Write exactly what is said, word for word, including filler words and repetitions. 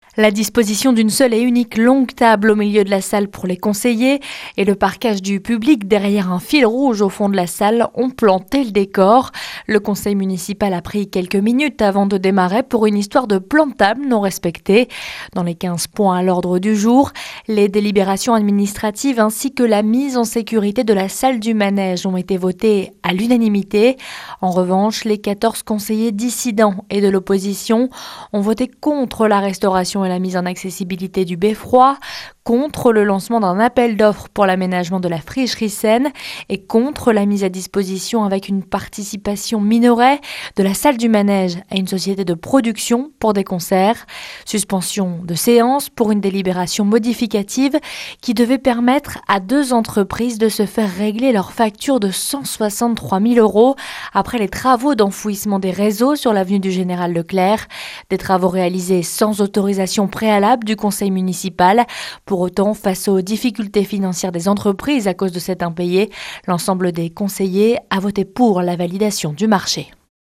La disposition d'une seule et unique longue table au milieu de la salle pour les conseillers et le parquage du public derrière un fil rouge au fond de la salle ont planté le décor. Le conseil municipal a pris quelques minutes avant de démarrer pour une histoire de plan de table non respecté. Dans les quinze points à l'ordre du jour, les délibérations administratives ainsi que la mise en sécurité de la salle du manège ont été votées à l'unanimité. En revanche, les quatorze conseillers dissidents et de l'opposition ont voté contre la restauration et la mise en accessibilité du beffroi, contre le lancement d'un appel d'offres pour l'aménagement de la fricherie Seine et contre la mise à disposition avec une participation minorée de la salle du manège à une société de production pour des concerts. Suspension de séance pour une délibération modificative qui devait permettre à deux entreprises de se faire régler leur facture de cent soixante-trois mille euros après les travaux d'enfouissement des réseaux sur l'avenue du Général Leclerc. Des travaux réalisés sans autorisation préalable du conseil municipal. Pour autant, face aux difficultés financières des entreprises à cause de cet impayé, l'ensemble des conseillers a voté pour la validation du marché.